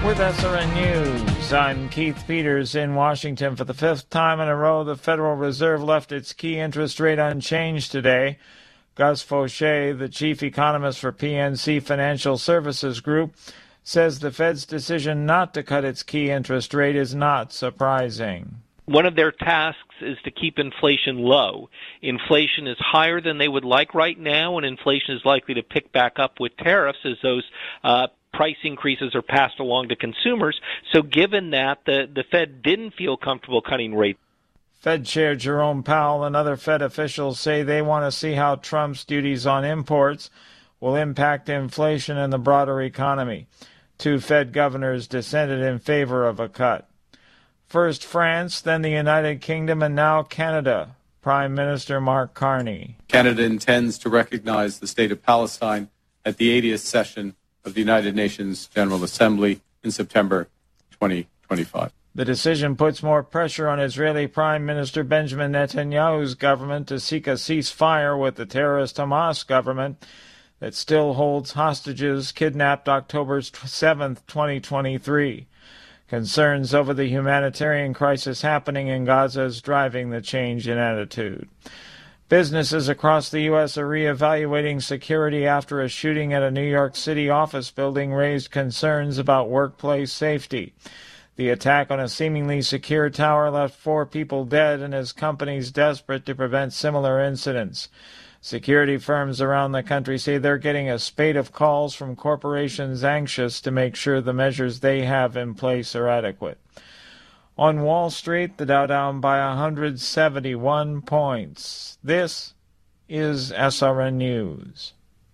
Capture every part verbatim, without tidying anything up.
With S R N News, I'm Keith Peters in Washington. For the fifth time in a row, the Federal Reserve left its key interest rate unchanged today. Gus Faucher, the chief economist for P N C Financial Services Group, says the Fed's decision not to cut its key interest rate is not surprising. One of their tasks is to keep inflation low. Inflation is higher than they would like right now, and inflation is likely to pick back up with tariffs as those uh, price increases are passed along to consumers. So given that, the, the Fed didn't feel comfortable cutting rates. Fed Chair Jerome Powell and other Fed officials say they want to see how Trump's duties on imports will impact inflation and the broader economy. Two Fed governors dissented in favor of a cut. First France, then the United Kingdom, and now Canada. Prime Minister Mark Carney. Canada intends to recognize the state of Palestine at the eightieth session of the United Nations General Assembly in September twenty twenty-five. The decision puts more pressure on Israeli Prime Minister Benjamin Netanyahu's government to seek a ceasefire with the terrorist Hamas government that still holds hostages kidnapped October seventh, twenty twenty-three. Concerns over the humanitarian crisis happening in Gaza is driving the change in attitude. Businesses across the U S are reevaluating security after a shooting at a New York City office building raised concerns about workplace safety. The attack on a seemingly secure tower left four people dead and has companies desperate to prevent similar incidents. Security firms around the country say they're getting a spate of calls from corporations anxious to make sure the measures they have in place are adequate. On Wall Street, the Dow down by one hundred seventy-one points. This is S R N News.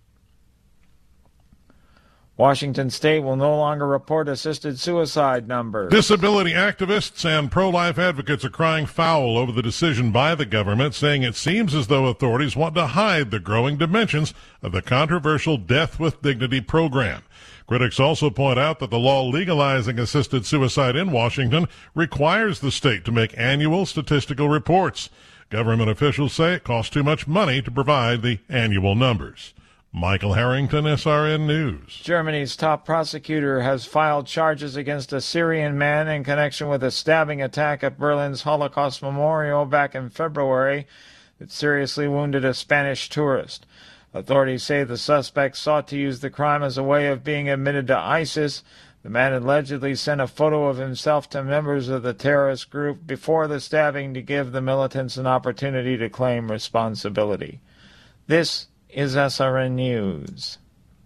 Washington State will no longer report assisted suicide numbers. Disability activists and pro-life advocates are crying foul over the decision by the government, saying it seems as though authorities want to hide the growing dimensions of the controversial Death with Dignity program. Critics also point out that the law legalizing assisted suicide in Washington requires the state to make annual statistical reports. Government officials say it costs too much money to provide the annual numbers. Michael Harrington, S R N News. Germany's top prosecutor has filed charges against a Syrian man in connection with a stabbing attack at Berlin's Holocaust Memorial back in February that seriously wounded a Spanish tourist. Authorities say the suspect sought to use the crime as a way of being admitted to ISIS. The man allegedly sent a photo of himself to members of the terrorist group before the stabbing to give the militants an opportunity to claim responsibility. This is S R N News.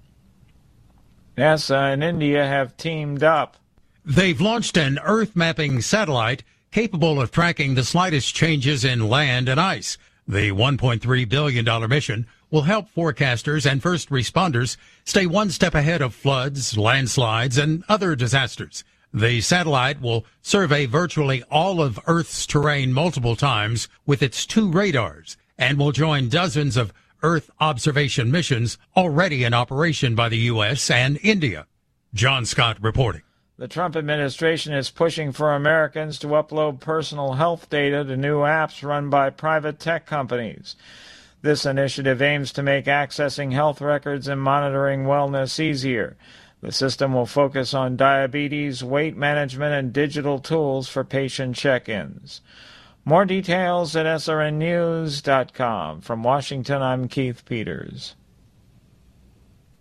NASA and India have teamed up. They've launched an Earth-mapping satellite capable of tracking the slightest changes in land and ice. The one point three billion dollars mission will help forecasters and first responders stay one step ahead of floods, landslides, and other disasters. The satellite will survey virtually all of Earth's terrain multiple times with its two radars and will join dozens of Earth observation missions already in operation by the U S and India. John Scott reporting. The Trump administration is pushing for Americans to upload personal health data to new apps run by private tech companies. This initiative aims to make accessing health records and monitoring wellness easier. The system will focus on diabetes, weight management, and digital tools for patient check-ins. More details at S R N news dot com. From Washington, I'm Keith Peters.